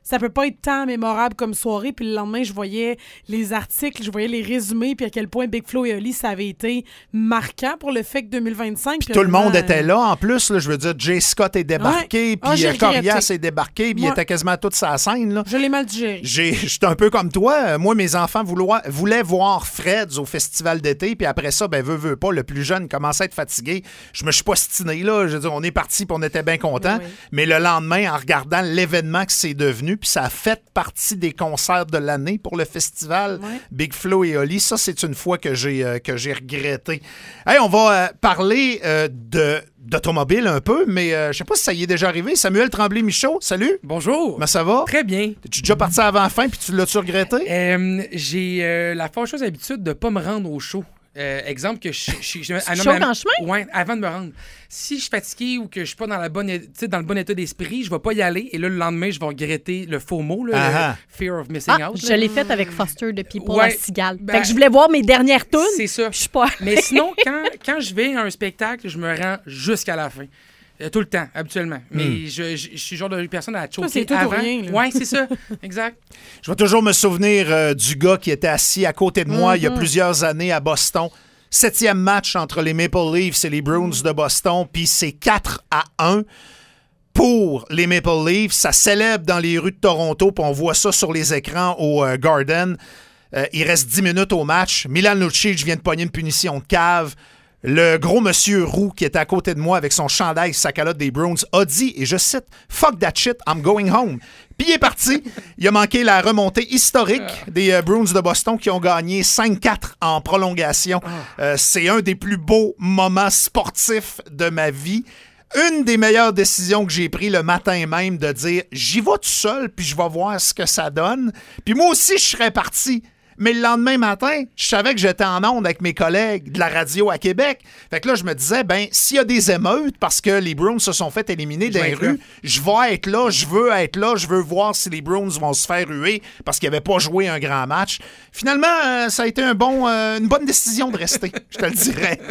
ça peut pas être tant mémorable comme soirée. Puis le lendemain, je voyais les articles, je voyais les résumés, puis à quel point Big Flo et Oli, ça avait été marquant pour le fait que 2025. Puis tout le monde était là, en plus. Là, je veux dire, Jay Scott est débarqué, puis Corias est débarqué, puis il était quasiment toute sa scène. Là. Je l'ai mal digéré. J'étais un peu comme toi. Moi, mes enfants voulaient voir Fred au festival d'été, puis après ça, veut pas, le plus jeune commençait à être fatigué. Je me suis pas stiné, là. Je veux dire, on est parti, puis on était bien contents. Oui. Mais le lendemain, en regardant l'événement que c'est devenu, puis ça a fait partie des concerts de l'année pour le festival Big Flo et Oli. Ça, c'est une fois que j'ai regretté. Hey, on va parler d'automobile un peu, mais je sais pas si ça y est déjà arrivé. Samuel Tremblay-Michaud, salut. Bonjour. Comment ça va? Très bien. Es-tu déjà parti avant la fin, puis tu l'as-tu regretté? J'ai la fâcheuse habitude de pas me rendre au show. Exemple que je chaud en chemin? Oui, avant de me rendre. Si je suis fatigué ou que je suis pas dans le bon état d'esprit, je vais pas y aller. Et là, le lendemain, je vais regretter le faux mot, le fear of missing out. Je l'ai fait avec Foster de People à Cigale. Fait que je voulais voir mes dernières tunes. C'est ça. Je suis pas. Mais sinon, quand je vais à un spectacle, je me rends jusqu'à la fin. Tout le temps, habituellement. Mais je suis le genre de personne à choquer c'est tout avant. ou rien. Oui, c'est ça. Exact. Je vais toujours me souvenir du gars qui était assis à côté de moi il y a plusieurs années à Boston. 7e match entre les Maple Leafs et les Bruins de Boston, puis c'est 4-1 pour les Maple Leafs. Ça célèbre dans les rues de Toronto, puis on voit ça sur les écrans au Garden. Il reste 10 minutes au match. Milan Lucic vient de pogner une punition de cave. Le gros monsieur roux qui était à côté de moi avec son chandail et sa calotte des Bruins a dit, et je cite, « Fuck that shit, I'm going home ». Puis il est parti. Il a manqué la remontée historique des Bruins de Boston qui ont gagné 5-4 en prolongation. C'est un des plus beaux moments sportifs de ma vie. Une des meilleures décisions que j'ai prises le matin même de dire « J'y vais tout seul, puis je vais voir ce que ça donne. » Puis moi aussi, je serais parti. Mais le lendemain matin, je savais que j'étais en onde avec mes collègues de la radio à Québec. Fait que là, je me disais, s'il y a des émeutes parce que les Bruins se sont fait éliminer dans les rues, je vais être là, je veux être là, je veux voir si les Bruins vont se faire ruer parce qu'ils n'avaient pas joué un grand match. Finalement, ça a été une bonne décision de rester, je te le dirais,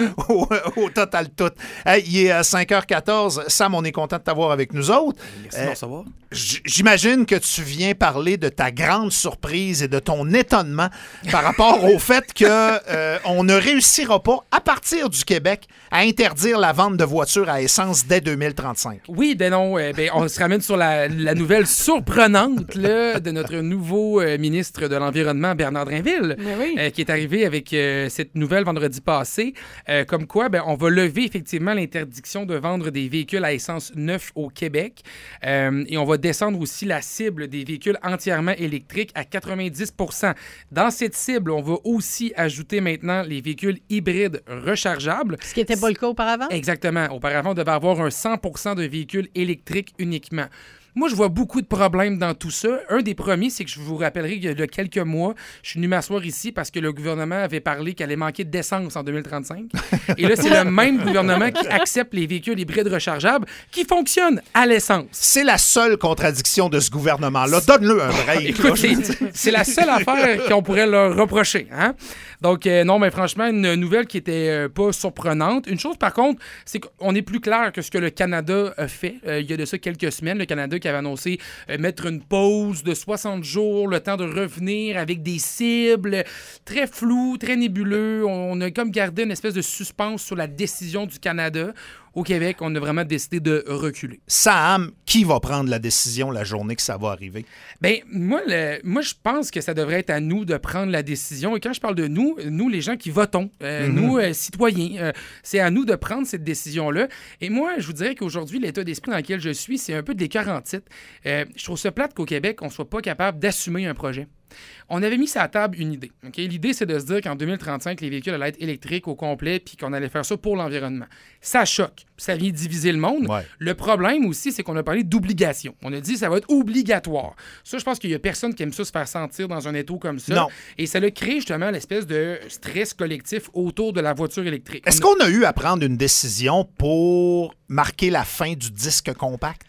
au total tout. Hey, il est 5h14. Sam, on est content de t'avoir avec nous autres. Merci de savoir. J'imagine que tu viens parler de ta grande surprise et de ton étonnement par rapport au fait qu'on ne réussira pas, à partir du Québec, à interdire la vente de voitures à essence dès 2035. Oui, non. On se ramène sur la nouvelle surprenante là, de notre nouveau ministre de l'Environnement, Bernard Drinville, qui est arrivé avec cette nouvelle vendredi passé, comme quoi on va lever effectivement l'interdiction de vendre des véhicules à essence neufs au Québec et on va descendre aussi la cible des véhicules entièrement électriques à 90 %. Dans cette cible, on va aussi ajouter maintenant les véhicules hybrides rechargeables. Ce qui n'était pas le cas auparavant? Exactement. Auparavant, on devait avoir un 100 % de véhicules électriques uniquement. Moi, je vois beaucoup de problèmes dans tout ça. Un des premiers, c'est que je vous rappellerai qu'il y a quelques mois, je suis venu m'asseoir ici parce que le gouvernement avait parlé qu'il allait manquer d'essence en 2035. Et là, c'est le même gouvernement qui accepte les véhicules hybrides rechargeables qui fonctionnent à l'essence. C'est la seule contradiction de ce gouvernement-là. Donne-le un break. Écoute, c'est la seule affaire qu'on pourrait leur reprocher. Hein? Donc, non, mais franchement, une nouvelle qui était pas surprenante. Une chose, par contre, c'est qu'on est plus clair que ce que le Canada a fait. Il y a de ça quelques semaines, le Canada qui avait annoncé mettre une pause de 60 jours, le temps de revenir avec des cibles très floues, très nébuleux. On a comme gardé une espèce de suspense sur la décision du Canada. Au Québec, on a vraiment décidé de reculer. Sam, qui va prendre la décision la journée que ça va arriver? Bien, moi, je pense que ça devrait être à nous de prendre la décision. Et quand je parle de nous, les gens qui votons, nous, citoyens, c'est à nous de prendre cette décision-là. Et moi, je vous dirais qu'aujourd'hui, l'état d'esprit dans lequel je suis, c'est un peu de l'écart en titre. Je trouve ça plate qu'au Québec, on ne soit pas capable d'assumer un projet. On avait mis sur la table une idée. Okay? L'idée, c'est de se dire qu'en 2035, les véhicules allaient être électriques au complet puis qu'on allait faire ça pour l'environnement. Ça choque. Ça vient diviser le monde. Ouais. Le problème aussi, c'est qu'on a parlé d'obligation. On a dit que ça va être obligatoire. Ça, je pense qu'il n'y a personne qui aime ça se faire sentir dans un étau comme ça. Non. Et ça a créé justement l'espèce de stress collectif autour de la voiture électrique. Est-ce qu'on a eu à prendre une décision pour marquer la fin du disque compact?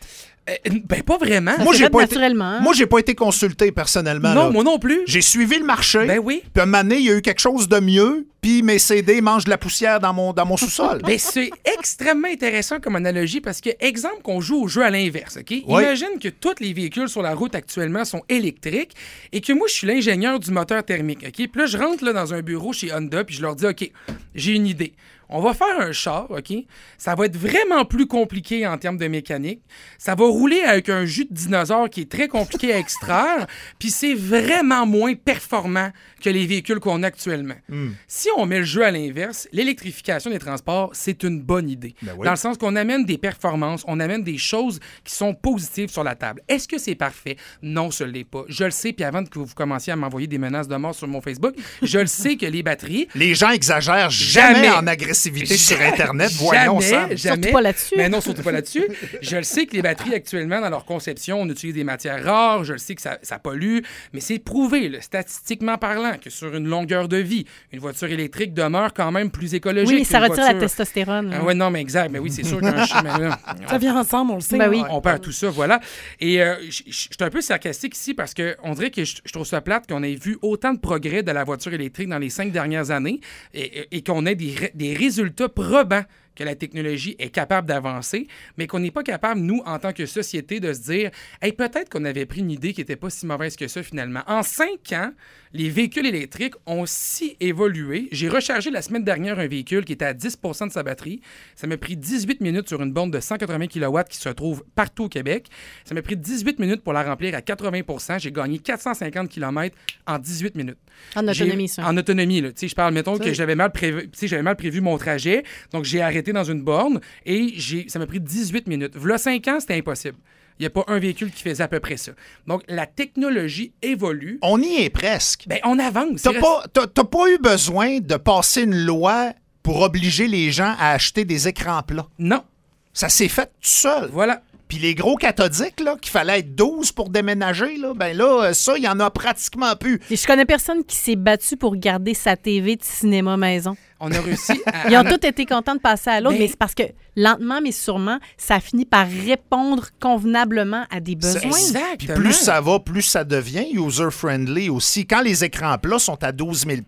Ben, pas vraiment. Ça Moi, s'est j'ai fait pas naturellement. Moi, j'ai pas été consulté personnellement. Non, là. moi non plus. J'ai suivi le marché. Ben oui. Puis à un moment donné, il y a eu quelque chose de mieux. Puis mes CD mangent de la poussière dans mon sous-sol. Ben, c'est extrêmement intéressant comme analogie parce que, exemple, qu'on joue au jeu à l'inverse, OK? Oui. Imagine que tous les véhicules sur la route actuellement sont électriques et que moi, je suis l'ingénieur du moteur thermique, OK? Puis là, je rentre là, dans un bureau chez Honda puis je leur dis, OK, j'ai une idée. On va faire un char, OK? Ça va être vraiment plus compliqué en termes de mécanique. Ça va rouler avec un jus de dinosaure qui est très compliqué à extraire, puis c'est vraiment moins performant que les véhicules qu'on a actuellement. Si on met le jeu à l'inverse, l'électrification des transports, c'est une bonne idée. Ben oui. Dans le sens qu'on amène des performances, on amène des choses qui sont positives sur la table. Est-ce que c'est parfait? Non, ce ne l'est pas. Je le sais, puis avant que vous commenciez à m'envoyer des menaces de mort sur mon Facebook, je le sais que les batteries... Les gens exagèrent jamais en agressivité sur Internet. Voyons ça. Jamais. Surtout pas là-dessus. Mais non, surtout pas là-dessus. Je le sais que les batteries, actuellement, dans leur conception, on utilise des matières rares. Je le sais que ça pollue. Mais c'est prouvé, là, statistiquement parlant, que sur une longueur de vie, une voiture électrique demeure quand même plus écologique. Oui, mais ça qu'une retire voiture... la testostérone. Ah ouais, non, mais exact. Mais oui, c'est sûr qu'un chemin... Ça vient ensemble, on le sait. Ben oui. On perd tout ça, voilà. Et je suis un peu sarcastique ici parce qu'on dirait que je trouve ça plate qu'on ait vu autant de progrès de la voiture électrique dans les 5 dernières années et qu'on ait des résultats probants que la technologie est capable d'avancer, mais qu'on n'est pas capable, nous, en tant que société, de se dire « Hey, peut-être qu'on avait pris une idée qui n'était pas si mauvaise que ça, finalement. » En 5 ans, les véhicules électriques ont si évolué. J'ai rechargé la semaine dernière un véhicule qui était à 10 % de sa batterie. Ça m'a pris 18 minutes sur une borne de 180 kW qui se trouve partout au Québec. Ça m'a pris 18 minutes pour la remplir à 80 %. J'ai gagné 450 km en 18 minutes. En autonomie, ça. En autonomie, là. Tu sais, je parle, mettons que j'avais mal prévu mon trajet, donc j'ai arrêté dans une borne et ça m'a pris 18 minutes. V'là 5 ans, c'était impossible. Il n'y a pas un véhicule qui faisait à peu près ça. Donc, la technologie évolue. On y est presque. Ben, on avance. T'as pas eu besoin de passer une loi pour obliger les gens à acheter des écrans plats. Non. Ça s'est fait tout seul. Voilà. Puis les gros cathodiques, là, qu'il fallait être 12 pour déménager, là, ben là, ça, il y en a pratiquement plus. Et je connais personne qui s'est battu pour garder sa TV de cinéma maison. On a réussi à... Ils ont tous été contents de passer à l'autre, Ben- mais c'est parce que lentement, mais sûrement, ça finit par répondre convenablement à des besoins. Exactement. Puis plus ça va, plus ça devient user-friendly aussi. Quand les écrans plats sont à 12 000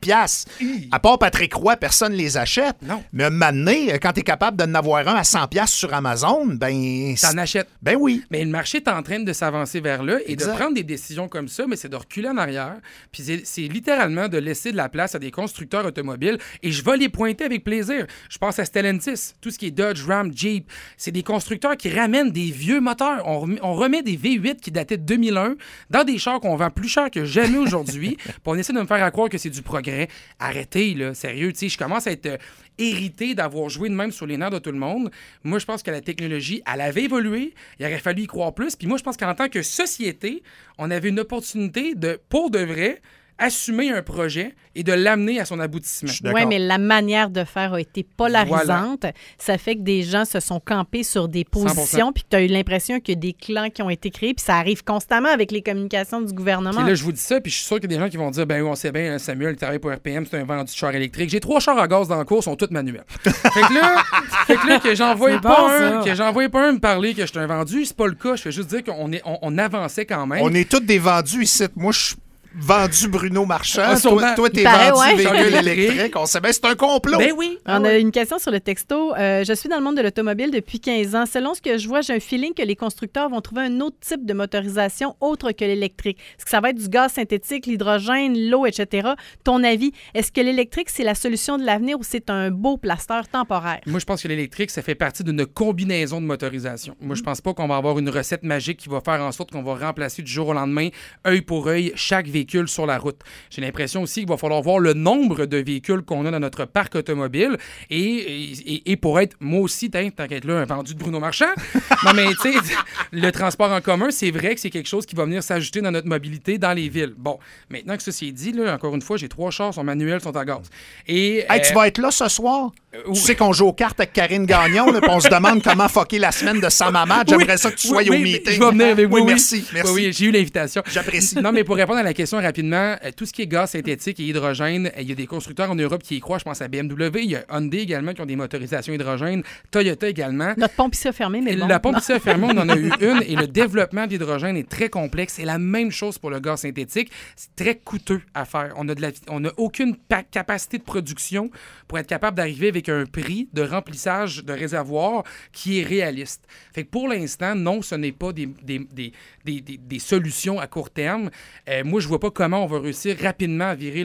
à part Patrick Roy, personne ne les achète. Non. Mais un moment donné, quand tu es capable d'en avoir un à 100 sur Amazon, ben... T'en achètes. Ben oui. Mais le marché est en train de s'avancer vers là et Exact. de prendre des décisions comme ça, mais c'est de reculer en arrière. Puis c'est littéralement de laisser de la place à des constructeurs automobiles. Et je vais les pointer avec plaisir. Je pense à Stellantis, tout ce qui est Dodge, Ram, Jeep. C'est des constructeurs qui ramènent des vieux moteurs. On remet des V8 qui dataient de 2001 dans des chars qu'on vend plus cher que jamais aujourd'hui. Puis on essaie de me faire croire que c'est du progrès. Arrêtez, là, sérieux. Tu sais, je commence à être hérité d'avoir joué de même sur les nerfs de tout le monde. Moi, je pense que la technologie, elle avait évolué. Il aurait fallu y croire plus. Puis moi, je pense qu'en tant que société, on avait une opportunité de, pour de vrai, assumer un projet et de l'amener à son aboutissement. Je suis d'accord. Oui, mais la manière de faire a été polarisante. Ça fait que des gens se sont campés sur des positions, 100%. puis tu as eu l'impression qu'il y a des clans qui ont été créés, puis ça arrive constamment avec les communications du gouvernement. Puis là, je vous dis ça, puis je suis sûr qu'il y a des gens qui vont dire ben oui, on sait bien, Samuel, il travaille pour RPM, c'est un vendu de char électrique. J'ai 3 chars à gaz dans le cours, sont tous manuels. fait que là, que j'envoie C'est pas bon, un, ça. que j'envoie pas un me parler que je suis un vendu, c'est pas le cas. Je fais juste dire qu'on avançait quand même. On est tous des vendus ici. Moi, je suis vendu Bruno Marchand. Ah, sûrement. Toi, t'es paraît, vendu ouais. véhicule Électrique. électrique. On sait bien, c'est un complot. Ben oui. On a une question sur le texto. Je suis dans le monde de l'automobile depuis 15 ans. Selon ce que je vois, j'ai un feeling que les constructeurs vont trouver un autre type de motorisation autre que l'électrique. Est-ce que ça va être du gaz synthétique, l'hydrogène, l'eau, etc.? Ton avis, est-ce que l'électrique, c'est la solution de l'avenir ou c'est un beau plaster temporaire? Moi, je pense que l'électrique, ça fait partie d'une combinaison de motorisation. Moi, je pense pas qu'on va avoir une recette magique qui va faire en sorte qu'on va remplacer du jour au lendemain, œil pour œil, chaque véhicule sur la route. J'ai l'impression aussi qu'il va falloir voir le nombre de véhicules qu'on a dans notre parc automobile et pour être, moi aussi, tant qu'être là, un vendu de Bruno Marchand. Non, mais tu sais, le transport en commun, c'est vrai que c'est quelque chose qui va venir s'ajouter dans notre mobilité dans les villes. Bon, maintenant que ceci est dit, là, encore une fois, j'ai 3 chars, sont manuels, sont à gaz. Et, Hey, tu vas être là ce soir? oui. Tu sais qu'on joue aux cartes avec Karine Gagnon, là, puis on se demande comment fucker la semaine de Sam Hamad. J'aimerais ça que tu sois au meeting. Je vais venir avec vous. Oui, merci. Oui, j'ai eu l'invitation. J'apprécie. Non, mais pour répondre à la question l'expression rapidement. Tout ce qui est gaz synthétique et hydrogène, il y a des constructeurs en Europe qui y croient. Je pense à BMW. Il y a Hyundai également qui ont des motorisations hydrogène. Toyota également. Notre pompe ici a fermé, mais bon. La pompe ici a fermé, on en a eu une. Et le développement d'hydrogène est très complexe. C'est la même chose pour le gaz synthétique. C'est très coûteux à faire. On n'a aucune capacité de production pour être capable d'arriver avec un prix de remplissage de réservoir qui est réaliste. Fait que pour l'instant, non, ce n'est pas des solutions à court terme. Moi, je vois pas comment on va réussir rapidement à virer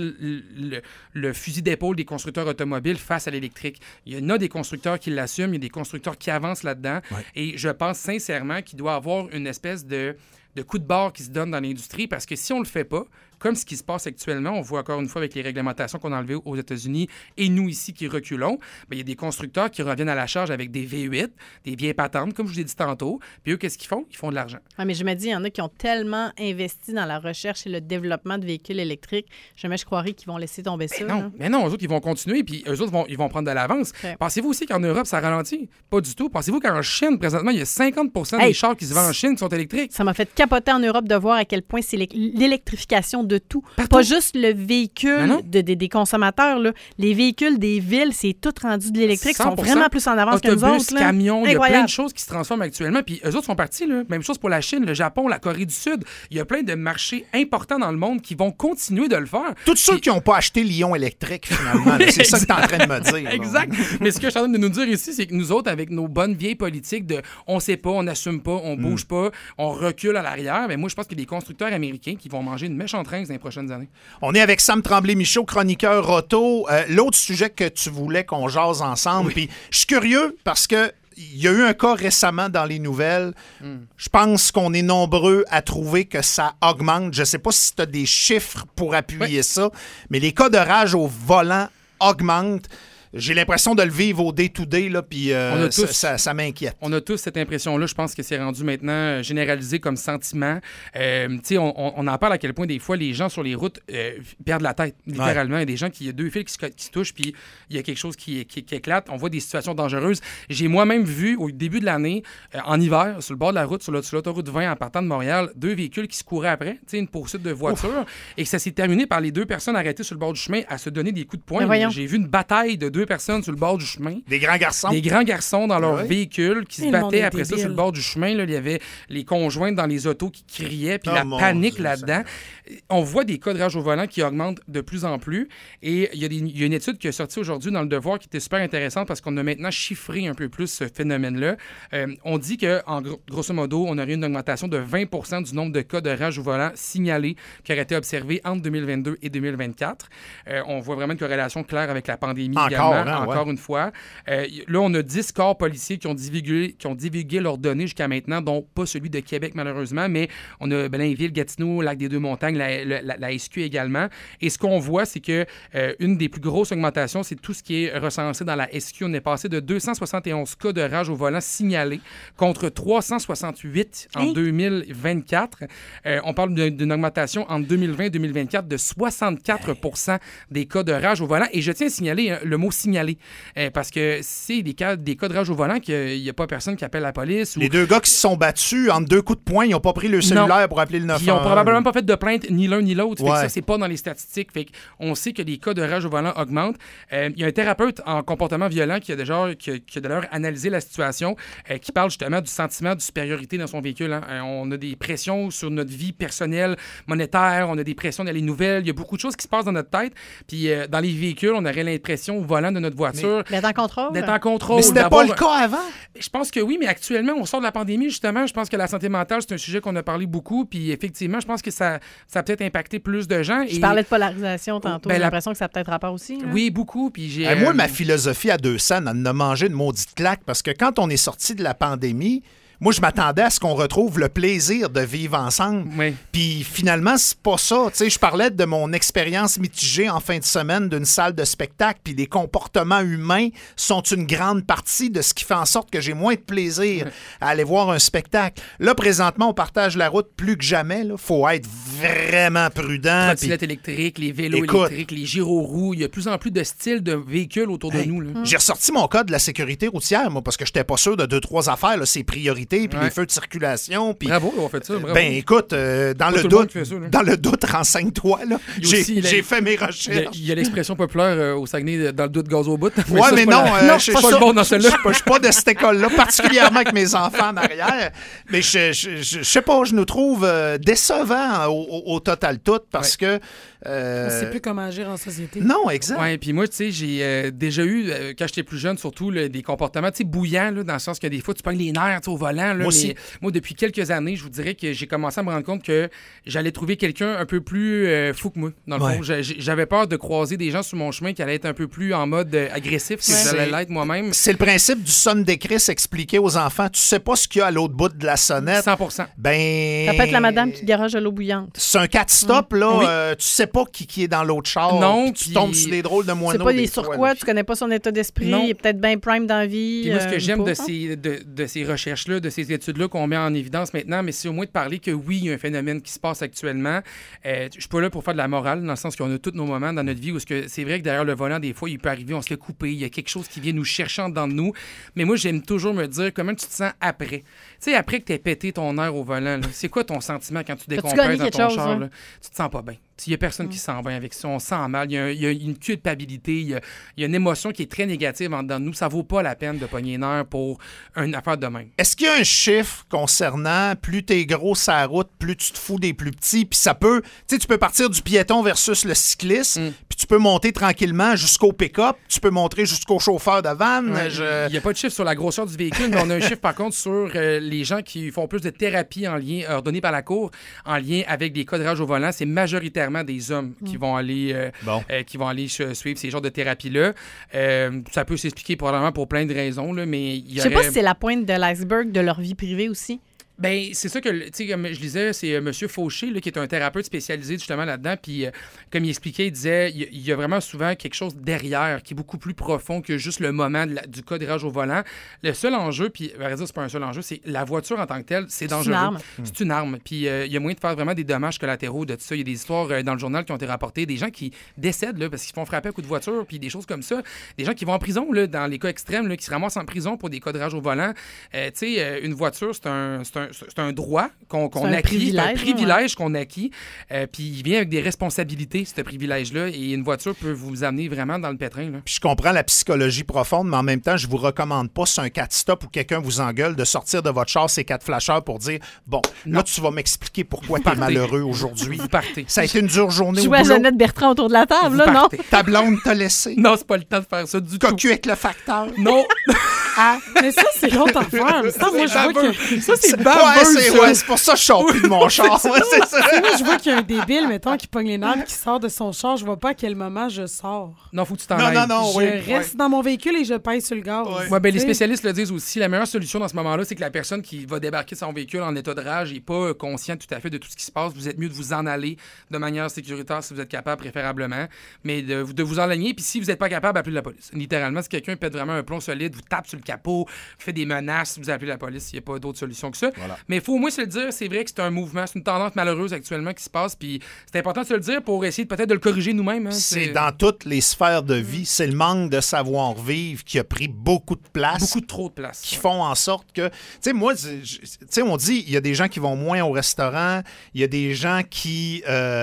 le fusil d'épaule des constructeurs automobiles face à l'électrique. Il y en a des constructeurs qui l'assument, il y a des constructeurs qui avancent là-dedans. Ouais. Et je pense sincèrement qu'il doit y avoir une espèce de coup de barre qui se donne dans l'industrie parce que si on le fait pas, comme ce qui se passe actuellement, on voit encore une fois avec les réglementations qu'on a enlevées aux États-Unis et nous ici qui reculons, il y a des constructeurs qui reviennent à la charge avec des V8, des vieilles patentes, comme je vous l'ai dit tantôt. Puis eux, qu'est-ce qu'ils font? Ils font de l'argent. Ah, mais je me dis, il y en a qui ont tellement investi dans la recherche et le développement de véhicules électriques. Jamais je croirais qu'ils vont laisser tomber ça. Mais non, eux autres, ils vont continuer, puis eux autres, ils vont prendre de l'avance. Okay. Pensez-vous aussi qu'en Europe, ça ralentit? Pas du tout. Pensez-vous qu'en Chine, présentement, il y a 50% des chars qui se vendent en Chine qui sont électriques? Ça m'a fait capoter en Europe de voir à quel point c'est l'électrification de tout. Pas juste le véhicule des consommateurs. Là. Les véhicules des villes, c'est tout rendu de l'électrique. Ils sont vraiment plus en avance que nous autres. Autobus, camions, il y a plein de choses qui se transforment actuellement. Puis eux autres sont partis. Là. Même chose pour la Chine, le Japon, la Corée du Sud. Il y a plein de marchés importants dans le monde qui vont continuer de le faire. Tous ceux qui n'ont pas acheté Lyon électrique, finalement. C'est ça que tu es en train de me dire. Exact. Mais ce que je suis en train de nous dire ici, c'est que nous autres, avec nos bonnes vieilles politiques de on sait pas, on n'assume pas, on bouge pas, on recule à l'arrière, mais moi, je pense qu'il y a des constructeurs américains qui vont manger une méchante rince dans les prochaines années. On est avec Sam Tremblay-Michaud, chroniqueur auto. L'autre sujet que tu voulais qu'on jase ensemble, puis je suis curieux parce que il y a eu un cas récemment dans les nouvelles. Je pense qu'on est nombreux à trouver que ça augmente. Je ne sais pas si tu as des chiffres pour appuyer ça, mais les cas de rage au volant augmentent. J'ai l'impression de le vivre au day-to-day, là, puis ça m'inquiète. On a tous cette impression-là. Je pense que c'est rendu maintenant généralisé comme sentiment. On en parle à quel point, des fois, les gens sur les routes perdent la tête, littéralement. Ouais. Il y a des gens il y a deux fils qui se touchent, puis il y a quelque chose qui éclate. On voit des situations dangereuses. J'ai moi-même vu, au début de l'année, en hiver, sur le bord de la route, sur l'autoroute 20, en partant de Montréal, deux véhicules qui se couraient après, une poursuite de voiture, et que ça s'est terminé par les deux personnes arrêtées sur le bord du chemin à se donner des coups de poing. J'ai vu une bataille de deux personnes sur le bord du chemin. Des grands garçons. Des grands garçons dans leur véhicule qui se battaient après ça sur le bord du chemin. Là, il y avait les conjointes dans les autos qui criaient, puis la panique là-dedans. On voit des cas de rage au volant qui augmentent de plus en plus. Et il y a une étude qui est sortie aujourd'hui dans Le Devoir qui était super intéressante parce qu'on a maintenant chiffré un peu plus ce phénomène-là. On dit qu'en grosso modo, on aurait une augmentation de 20% du nombre de cas de rage au volant signalés qui auraient été observés entre 2022 et 2024. On voit vraiment une corrélation claire avec la pandémie également. Encore une fois. Là, on a 10 corps policiers qui ont divulgué leurs données jusqu'à maintenant, dont pas celui de Québec, malheureusement, mais on a Blainville, Gatineau, Lac-des-Deux-Montagnes, la SQ également. Et ce qu'on voit, c'est que une des plus grosses augmentations, c'est tout ce qui est recensé dans la SQ. On est passé de 271 cas de rage au volant signalés contre 368 en 2024. On parle d'une augmentation entre 2020 et 2024 de 64% des cas de rage au volant. Et je tiens à signaler le mot signaler. Parce que c'est des cas de rage au volant qu'il n'y a pas personne qui appelle la police. Les deux gars qui se sont battus entre deux coups de poing, ils n'ont pas pris le cellulaire pour appeler le 911. Ils n'ont probablement pas fait de plainte ni l'un ni l'autre. Fait que ça, c'est pas dans les statistiques. Fait on sait que les cas de rage au volant augmentent. Il y a un thérapeute en comportement violent qui a d'ailleurs analysé la situation, qui parle justement du sentiment de supériorité dans son véhicule. Hein. On a des pressions sur notre vie personnelle, monétaire, on a des pressions dans les nouvelles. Il y a beaucoup de choses qui se passent dans notre tête. Puis dans les véhicules, on aurait l'impression au volant de notre voiture. D'être en contrôle. Mais c'était pas le cas avant? Je pense que oui, mais actuellement, on sort de la pandémie, justement. Je pense que la santé mentale, c'est un sujet qu'on a parlé beaucoup. Puis effectivement, je pense que ça a peut-être impacté plus de gens. Je parlais de polarisation tantôt. J'ai l'impression que ça a peut-être rapport aussi. Hein? Oui, beaucoup. Puis moi, ma philosophie à 200, on a mangé de maudite claque parce que quand on est sorti de la pandémie, moi, je m'attendais à ce qu'on retrouve le plaisir de vivre ensemble. Oui. Puis finalement, c'est pas ça. Tu sais, je parlais de mon expérience mitigée en fin de semaine d'une salle de spectacle, puis les comportements humains sont une grande partie de ce qui fait en sorte que j'ai moins de plaisir à aller voir un spectacle. Là, présentement, on partage la route plus que jamais. Il faut être vraiment prudent. Trottinettes électriques, les vélos électriques, les gyroroues. Il y a de plus en plus de styles de véhicules autour de nous. Là. J'ai ressorti mon code de la sécurité routière, moi, parce que j'étais pas sûr de 2-3 affaires, là, ses priorités, puis les feux de circulation. Puis... Bravo, on fait ça. Bravo. Ben, écoute, dans le doute, renseigne-toi. Là. J'ai fait mes recherches. Il y a l'expression populaire au Saguenay, dans le doute, gaz au bout. Ouais, mais non, je suis pas le bon dans celle-là. Je suis pas de cette école-là, particulièrement avec mes enfants en arrière. Mais je sais pas, je nous trouve décevants au total tout, parce que... On sait plus comment agir en société. Non, exact. Oui, puis moi, tu sais, j'ai déjà eu, quand j'étais plus jeune, surtout des comportements, tu sais, bouillants, là, dans le sens que des fois, tu pognes les nerfs au volant. Là, moi aussi. Moi, depuis quelques années, je vous dirais que j'ai commencé à me rendre compte que j'allais trouver quelqu'un un peu plus fou que moi. Dans le fond, j'avais peur de croiser des gens sur mon chemin qui allaient être un peu plus en mode agressif que j'allais l'être moi-même. C'est le principe du sonne d'écrit expliqué aux enfants. Tu sais pas ce qu'il y a à l'autre bout de la sonnette. 100%. Ben... Ça peut être la madame qui garage à l'eau bouillante. C'est un 4-stop, là. Tu sais pas qui est dans l'autre char. Non, tu tombes sur des drôles de moineaux. C'est pas des sur quoi, tu connais pas son état d'esprit, il est peut-être bien prime dans la vie. Puis moi, ce que j'aime de ces recherches-là, de ces études-là qu'on met en évidence maintenant, mais c'est au moins de parler que oui, il y a un phénomène qui se passe actuellement. Je suis pas là pour faire de la morale, dans le sens qu'on a tous nos moments dans notre vie où c'est vrai que derrière le volant, des fois, il peut arriver, on se fait couper, il y a quelque chose qui vient nous chercher en dedans de nous. Mais moi, j'aime toujours me dire comment tu te sens après. Tu sais, après que tu aies pété ton air au volant, là, c'est quoi ton sentiment quand tu décompresses dans ton char? Là? Tu te sens pas bien. Il n'y a personne qui se sent bien avec ça. On se sent mal. Il y a une culpabilité. Il y a une émotion qui est très négative en dedans de nous. Ça vaut pas la peine de pogner une heure pour une affaire de même. Est-ce qu'il y a un chiffre concernant plus t'es gros sur la route, plus tu te fous des plus petits? Puis ça peut... Tu sais, tu peux partir du piéton versus le cycliste, puis tu peux monter tranquillement jusqu'au pick-up. Tu peux monter jusqu'au chauffeur de van. Il n'y a pas de chiffre sur la grosseur du véhicule, mais on a un chiffre, par contre, sur les gens qui font plus de thérapie en lien, ordonnée par la Cour, en lien avec des cas de rage au volant. C'est majoritairement des hommes qui vont aller suivre ces genres de thérapie-là. Ça peut s'expliquer probablement pour plein de raisons, là, mais il y aurait... Je sais pas si c'est la pointe de l'iceberg de leur vie privée aussi. Ben c'est ça que, tu sais, comme je disais, c'est M. Fauché, là, qui est un thérapeute spécialisé justement là-dedans, puis comme il expliquait, il disait, il y a vraiment souvent quelque chose derrière qui est beaucoup plus profond que juste le moment du cas de rage au volant. Le seul enjeu, puis à vrai dire, c'est pas un seul enjeu, c'est la voiture en tant que telle, c'est dangereux. C'est une arme. Puis il y a moyen de faire vraiment des dommages collatéraux de tout ça. Il y a des histoires dans le journal qui ont été rapportées, des gens qui décèdent là, parce qu'ils se font frapper à coups de voiture, puis des choses comme ça. Des gens qui vont en prison, là, dans les cas extrêmes, là, qui se ramassent en prison pour des cas de rage au volant. Tu sais, une voiture, c'est un droit qu'on acquit, c'est un privilège qu'on acquit, puis il vient avec des responsabilités, ce privilège-là, et une voiture peut vous amener vraiment dans le pétrin. Là. Puis je comprends la psychologie profonde, mais en même temps, je vous recommande pas, si un 4-stop ou quelqu'un vous engueule, de sortir de votre char ces 4 flasheurs pour dire, bon, là, tu vas m'expliquer pourquoi tu es malheureux aujourd'hui. Vous partez. Ça a été une dure journée Tu au vois boulot. Jeannette Bertrand autour de la table, là, non? Ta blonde t'a laissé. Non, c'est pas le temps de faire ça du tout. Cocu avec le facteur. Non. Mais ça, c'est l'autre affaire. Ça, moi, je vois que... Ça, c'est baveux, c'est pour ça que je sors plus de mon char. Moi, je vois qu'il y a un débile, mettons, qui pogne les nerfs qui sort de son char. Je vois pas à quel moment je sors. Non, faut que tu t'en ailles. Je reste dans mon véhicule et je pèse sur le gaz. Ouais, ben, les spécialistes le disent aussi. La meilleure solution dans ce moment-là, c'est que la personne qui va débarquer son véhicule en état de rage n'est pas consciente tout à fait de tout ce qui se passe. Vous êtes mieux de vous en aller de manière sécuritaire si vous êtes capable, préférablement. Mais de vous enligner. Puis si vous n'êtes pas capable, appelez la police. Littéralement, si quelqu'un pète vraiment un plomb solide, vous tape sur le capot, fait des menaces, vous appelez la police. Il n'y a pas d'autre solution que ça. Voilà. Mais il faut au moins se le dire. C'est vrai que c'est un mouvement, c'est une tendance malheureuse actuellement qui se passe. Puis c'est important de se le dire pour essayer peut-être de le corriger nous-mêmes. Hein. C'est dans toutes les sphères de vie. C'est le manque de savoir-vivre qui a pris beaucoup de place. Beaucoup trop de place. Qui font en sorte que... Tu sais, moi, on dit, il y a des gens qui vont moins au restaurant, il y a des gens qui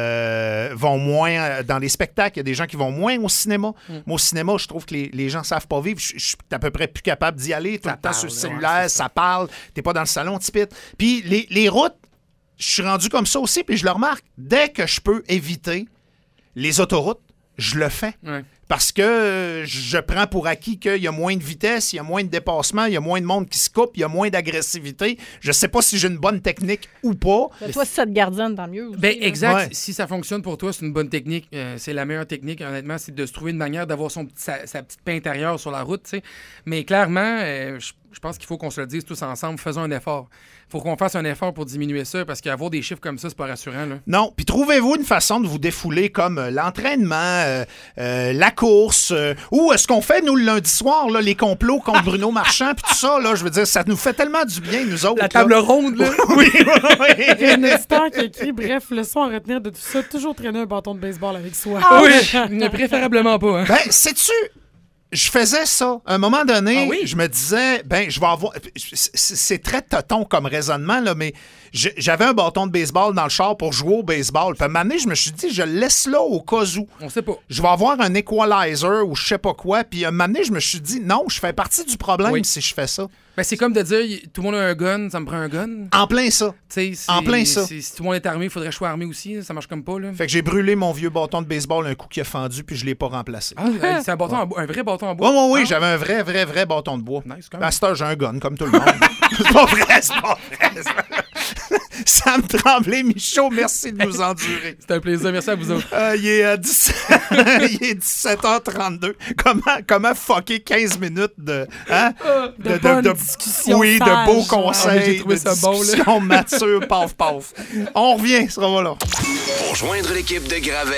vont moins dans les spectacles, il y a des gens qui vont moins au cinéma. Moi, au cinéma, je trouve que les gens savent pas vivre. Je suis à peu près plus capable d'y aller. Tout le temps sur le cellulaire, ça parle. T'es pas dans le salon, tu pites. Puis les routes, je suis rendu comme ça aussi, puis je le remarque. Dès que je peux éviter les autoroutes, je le fais. Ouais. Parce que je prends pour acquis qu'il y a moins de vitesse, il y a moins de dépassement, il y a moins de monde qui se coupe, il y a moins d'agressivité. Je sais pas si j'ai une bonne technique ou pas. Ben, toi, si ça te gardienne, tant mieux. Aussi, ben, exact. Ouais. Si ça fonctionne pour toi, c'est une bonne technique. C'est la meilleure technique, honnêtement, c'est de se trouver une manière d'avoir sa petite paix intérieure sur la route. T'sais. Mais clairement, Je pense qu'il faut qu'on se le dise tous ensemble. Faisons un effort. Il faut qu'on fasse un effort pour diminuer ça parce qu'avoir des chiffres comme ça, c'est pas rassurant. Là. Non. Puis trouvez-vous une façon de vous défouler comme l'entraînement, la course, ou ce qu'on fait, nous, le lundi soir, là, les complots contre Bruno Marchand, puis tout ça, là, je veux dire, ça nous fait tellement du bien, nous autres. La table ronde, là. Oui, Il y a oui. un auditeur qui a écrit, bref, leçon à retenir de tout ça, toujours traîner un bâton de baseball avec soi. Oui, préférablement pas. Hein. Ben, sais-tu, je faisais ça. À un moment donné, Ah oui? je me disais, ben, je vais avoir. C'est très toton comme raisonnement, là, mais j'avais un bâton de baseball dans le char pour jouer au baseball. Puis à un moment donné, je me suis dit, je le laisse là au cas où. On sait pas. Je vais avoir un equalizer ou je sais pas quoi. Puis à un moment donné, je me suis dit, non, je fais partie du problème Oui. si je fais ça. Ben, c'est comme de dire, tout le monde a un gun, ça me prend un gun. En plein ça. Tu sais, En plein ça. Si tout le monde est armé, il faudrait que je sois armé aussi. Ça marche comme pas, là. Fait que j'ai brûlé mon vieux bâton de baseball un coup qui a fendu, puis je l'ai pas remplacé. Ah, c'est un bâton en bois, un vrai bâton en Oui, bois. oui, Ah. j'avais un vrai bâton de bois. Nice, quand même. À cette heure, j'ai un gun, comme tout le monde. C'est pas vrai, c'est pas vrai. Sam Tremblay, Michaud, merci de nous endurer. C'était un plaisir. Merci à vous autres. Il est 17h32. Comment fucker 15 minutes de... Hein? De bonnes discussions Oui, sages. de beaux Ah, conseils, j'ai trouvé de ça bon, là. discussions matures, paf. On revient, ce sera là. Pour joindre l'équipe de Gravel,